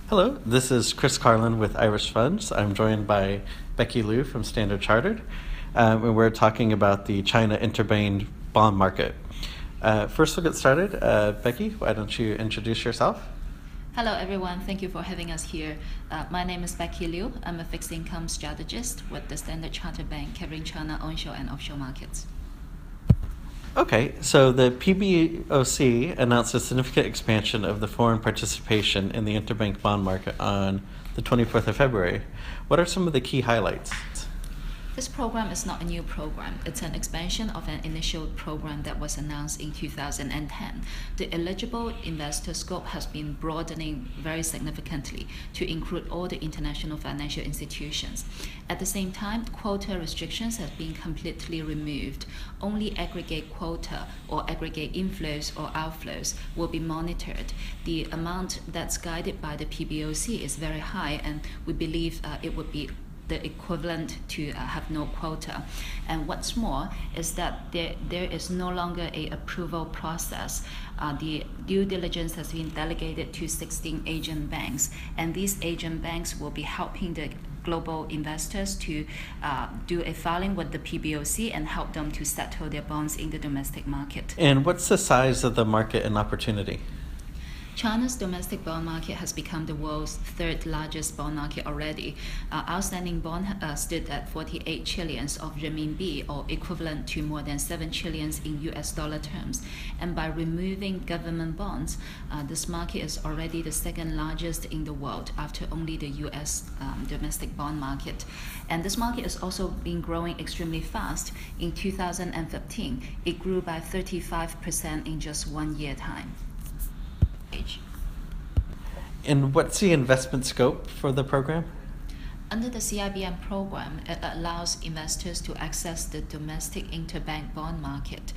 Hello, this is Chris Carlin with Irish Funds. I'm joined by Becky Liu from Standard Chartered, and we're talking about the China interbank bond market. First, we'll get started. Becky, why don't you introduce yourself? Hello, everyone. Thank you for having us here. My name is Becky Liu. I'm a fixed income strategist with the Standard Chartered Bank covering China onshore and offshore markets. Okay, so the PBOC announced a significant expansion of the foreign participation in the interbank bond market on the 24th of February. What are some of the key highlights? This program is not a new program. It's an expansion of an initial program that was announced in 2010. The eligible investor scope has been broadening very significantly to include all the international financial institutions. At the same time, quota restrictions have been completely removed. Only aggregate quota or aggregate inflows or outflows will be monitored. The amount that's guided by the PBOC is very high, and we believe it would be the equivalent to have no quota. And what's more is that there is no longer a approval process. The due diligence has been delegated to 16 agent banks, and these agent banks will be helping the global investors to do a filing with the PBOC and help them to settle their bonds in the domestic market. And what's the size of the market and opportunity? China's domestic bond market has become the world's third largest bond market already. Outstanding bond stood at 48 trillions of renminbi, or equivalent to more than 7 trillions in US dollar terms. And by removing government bonds, this market is already the second largest in the world after only the US domestic bond market. And this market has also been growing extremely fast. In 2015, it grew by 35% in just 1 year time. And what's the investment scope for the program? Under the CIBM program, it allows investors to access the domestic interbank bond market.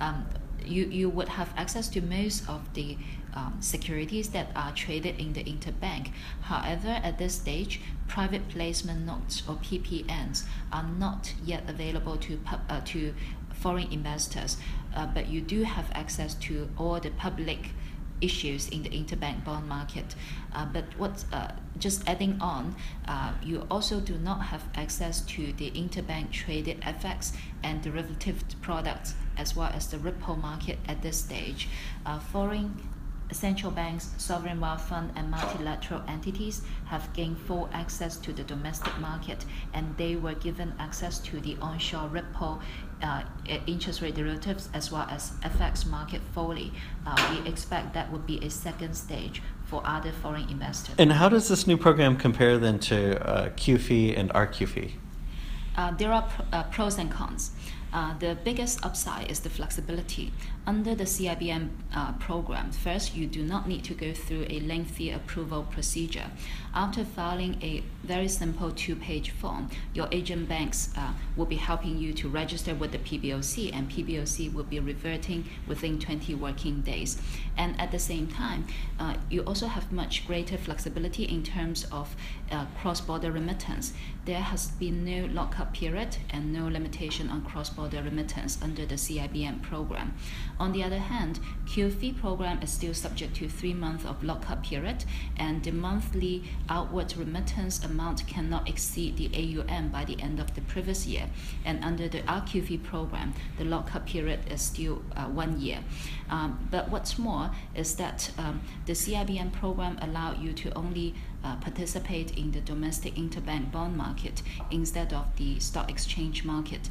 You would have access to most of the securities that are traded in the interbank. However, at this stage, private placement notes or PPNs are not yet available to foreign investors, but you do have access to all the public issues in the interbank bond market. But just adding on, you also do not have access to the interbank traded FX and derivative products, as well as the repo market at this stage. Foreign central banks, sovereign wealth fund, and multilateral entities have gained full access to the domestic market, and they were given access to the onshore repo interest rate derivatives as well as FX market fully. We expect that would be a second stage for other foreign investors. And how does this new program compare then to QFII and RQFII? There are pros and cons. The biggest upside is the flexibility. Under the CIBM program, first, you do not need to go through a lengthy approval procedure. After filing a very simple 2-page form, your agent banks will be helping you to register with the PBOC, and PBOC will be reverting within 20 working days. And at the same time, you also have much greater flexibility in terms of cross-border remittance. There has been no lockup period and no limitation on cross-border remittance under the CIBM program. On the other hand, QFII program is still subject to 3 months of lockup period, and the monthly outward remittance amount cannot exceed the AUM by the end of the previous year. And under the RQFII program, the lockup period is still 1 year. But what's more is that the CIBM program allows you to only participate in the domestic interbank bond market instead of the stock exchange market.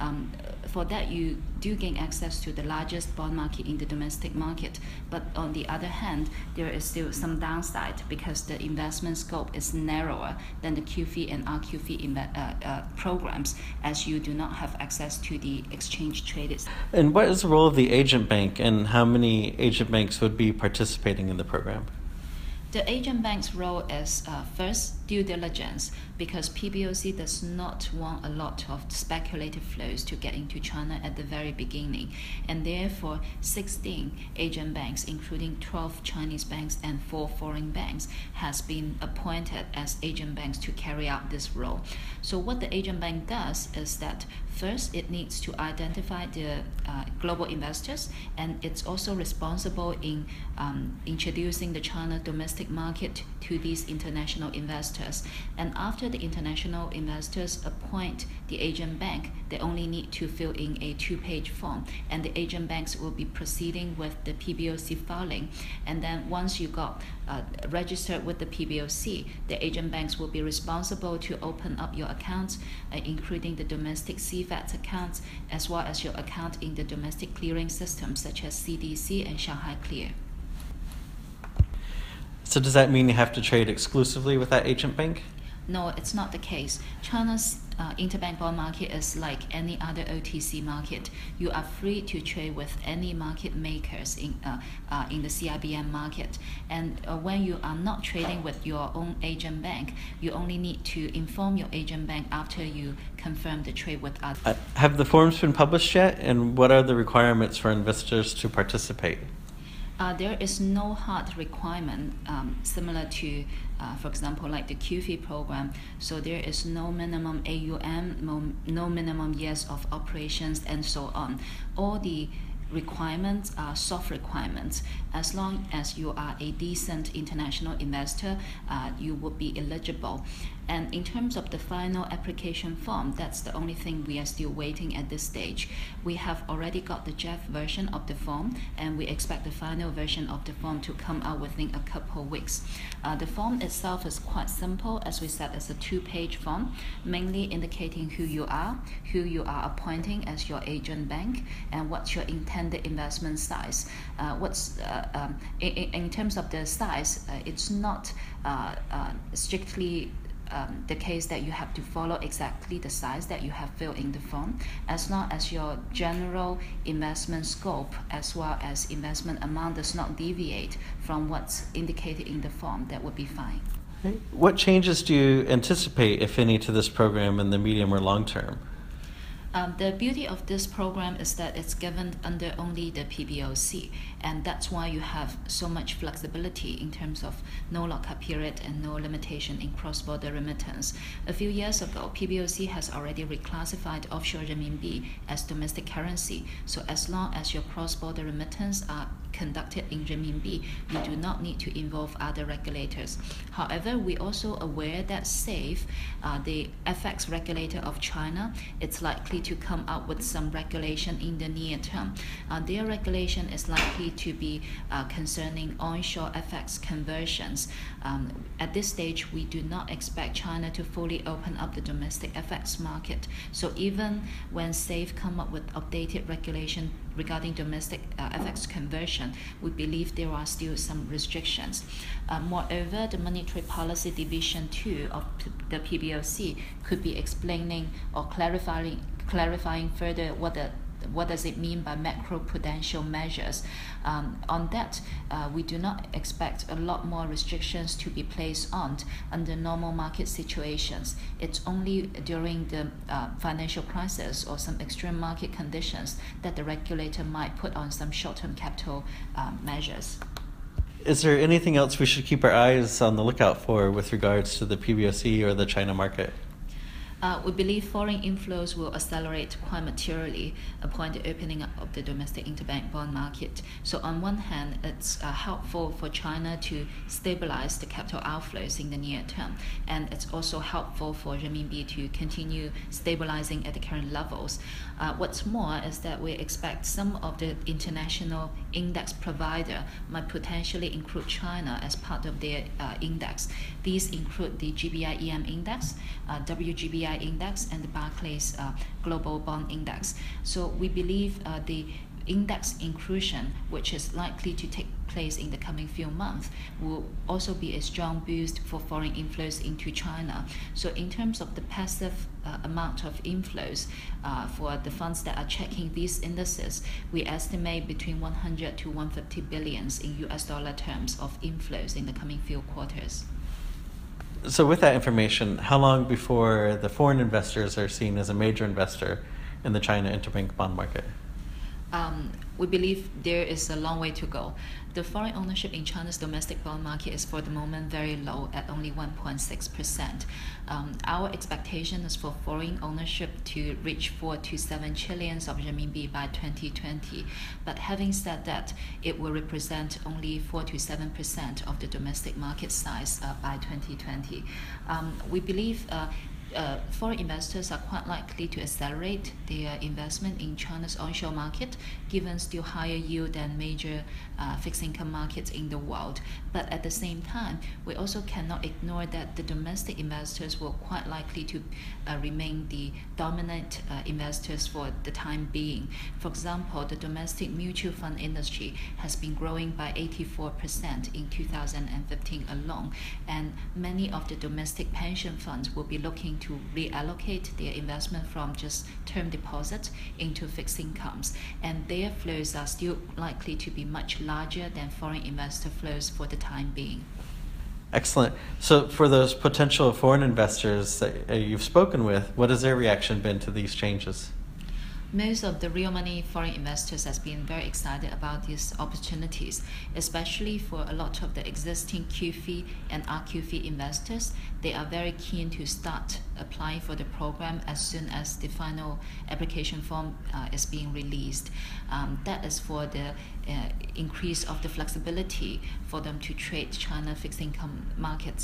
For that, you do gain access to the largest bond market in the domestic market. But on the other hand, there is still some downside because the investment scope is narrower than the QFII and RQFII programs, as you do not have access to the exchange traded. And what is the role of the agent bank, and how many agent banks would be participating in the program? The agent bank's role is first, due diligence, because PBOC does not want a lot of speculative flows to get into China at the very beginning, and therefore 16 agent banks, including 12 Chinese banks and 4 foreign banks, has been appointed as agent banks to carry out this role. So what the agent bank does is that First, it needs to identify the global investors, and it's also responsible in introducing the China domestic market to these international investors. And after the international investors appoint the agent bank, they only need to fill in a 2-page form, and the agent banks will be proceeding with the PBOC filing. And then once you got registered with the PBOC, the agent banks will be responsible to open up your accounts, including the domestic CFAT accounts, as well as your account in the domestic clearing systems such as CDC and Shanghai Clear. So does that mean you have to trade exclusively with that agent bank? No, it's not the case. China's interbank bond market is like any other OTC market. You are free to trade with any market makers in the CIBM market. And when you are not trading with your own agent bank, you only need to inform your agent bank after you confirm the trade with others. Have the forms been published yet? And what are the requirements for investors to participate? There is no hard requirement similar to, for example, like the QFII program. So there is no minimum AUM, no minimum years of operations, and so on. All the requirements are soft requirements. As long as you are a decent international investor, you would be eligible. And in terms of the final application form, that's the only thing we are still waiting at this stage. We have already got the draft version of the form, and we expect the final version of the form to come out within a couple of weeks. The form itself is quite simple. As we said, it's a 2-page form, mainly indicating who you are appointing as your agent bank, and what's your intended investment size. In terms of the size, it's not strictly the case that you have to follow exactly the size that you have filled in the form. As long as your general investment scope as well as investment amount does not deviate from what's indicated in the form, that would be fine. What changes do you anticipate, if any, to this program in the medium or long term? The beauty of this program is that it's given under only the PBOC, and that's why you have so much flexibility in terms of no lockup period and no limitation in cross-border remittance. A few years ago, PBOC has already reclassified offshore renminbi as domestic currency, so as long as your cross-border remittance are conducted in renminbi, you do not need to involve other regulators. However, we're also aware that SAFE, the FX regulator of China, it's likely to come out with some regulation in the near term. Their regulation is likely to be concerning onshore FX conversions. At this stage, we do not expect China to fully open up the domestic FX market. So even when SAFE come up with updated regulation regarding domestic FX conversion, we believe there are still some restrictions. Moreover, the Monetary Policy Division 2 of the PBOC could be explaining or clarifying further what does it mean by macroprudential measures. On that, we do not expect a lot more restrictions to be placed on under normal market situations. It's only during the financial crisis or some extreme market conditions that the regulator might put on some short-term capital measures. Is there anything else we should keep our eyes on the lookout for with regards to the PBOC or the China market? We believe foreign inflows will accelerate quite materially upon the opening up of the domestic interbank bond market. So on one hand, it's helpful for China to stabilize the capital outflows in the near term, and it's also helpful for renminbi to continue stabilizing at the current levels. What's more is that we expect some of the international index provider might potentially include China as part of their index. These include the GBI EM index, WGBI index, and the Barclays Global Bond Index. So we believe the index inclusion, which is likely to take place in the coming few months, will also be a strong boost for foreign inflows into China. So in terms of the passive amount of inflows for the funds that are checking these indices, we estimate between 100 to 150 billions in US dollar terms of inflows in the coming few quarters. So with that information, how long before the foreign investors are seen as a major investor in the China interbank bond market? We believe there is a long way to go. The foreign ownership in China's domestic bond market is for the moment very low at only 1.6%. Our expectation is for foreign ownership to reach 4 to 7 trillions of renminbi by 2020. But having said that, it will represent only 4 to 7% of the domestic market size by 2020. We believe foreign investors are quite likely to accelerate their investment in China's onshore market, given still higher yield than major fixed income markets in the world. But at the same time, we also cannot ignore that the domestic investors will quite likely to remain the dominant investors for the time being. For example, the domestic mutual fund industry has been growing by 84% in 2015 alone, and many of the domestic pension funds will be looking to reallocate their investment from just term deposits into fixed incomes, and their flows are still likely to be much larger than foreign investor flows for the time being. Excellent. So for those potential foreign investors that you've spoken with, what has their reaction been to these changes? Most of the real money foreign investors has been very excited about these opportunities, especially for a lot of the existing QFII and RQFII investors. They are very keen to start applying for the program as soon as the final application form is being released. That is for the increase of the flexibility for them to trade China fixed income markets.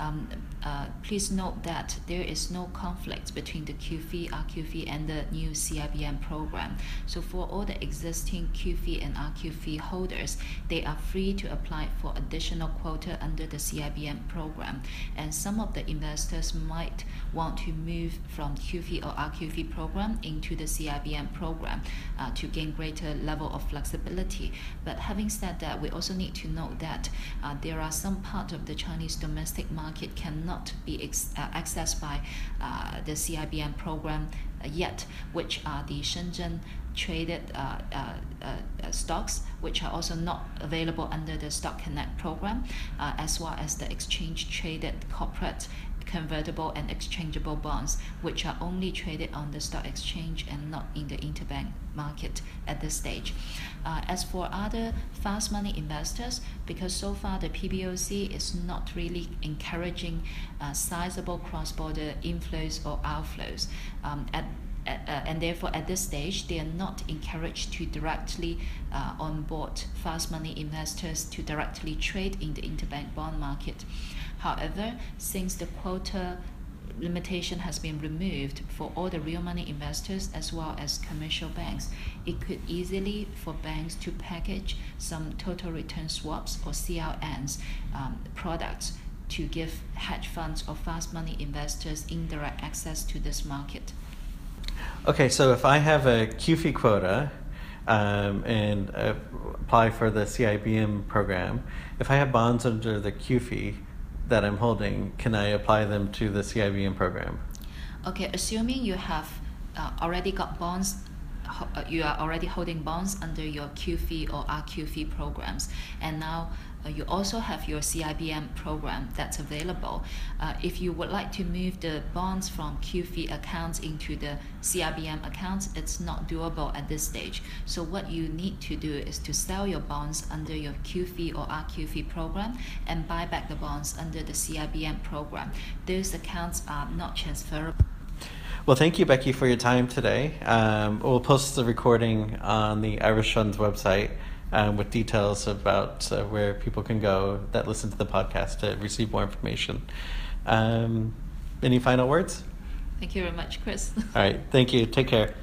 Please note that there is no conflict between the QFII, RQFII and the new CIBM program. So for all the existing QFII and RQFII holders, they are free to apply for additional quota under the CIBM program. And some of the investors might want to move from QFII or RQFII program into the CIBM program to gain greater level of flexibility. But having said that, we also need to note that there are some parts of the Chinese domestic market cannot be accessed by the CIBM program yet, which are the Shenzhen traded stocks, which are also not available under the Stock Connect program, as well as the exchange traded corporate convertible and exchangeable bonds, which are only traded on the stock exchange and not in the interbank market at this stage. As for other fast money investors, because so far the PBOC is not really encouraging sizable cross-border inflows or outflows, and therefore at this stage they are not encouraged to directly onboard fast money investors to directly trade in the interbank bond market. However, since the quota limitation has been removed for all the real money investors as well as commercial banks, it could easily for banks to package some total return swaps or CLNs products to give hedge funds or fast money investors indirect access to this market. Okay, so if I have a QFII quota and apply for the CIBM program, if I have bonds under the QFII that I'm holding, can I apply them to the CIBM program? Okay, assuming you have already got bonds, you are already holding bonds under your QFII or RQFII programs, and now you also have your CIBM program that's available. If you would like to move the bonds from QFII accounts into the CIBM accounts, it's not doable at this stage. So what you need to do is to sell your bonds under your QFII or RQFII program and buy back the bonds under the CIBM program. Those accounts are not transferable. Well, thank you, Becky, for your time today. We'll post the recording on the Irish Funds website with details about where people can go that listen to the podcast to receive more information. Any final words? Thank you very much, Chris. All right. Thank you. Take care.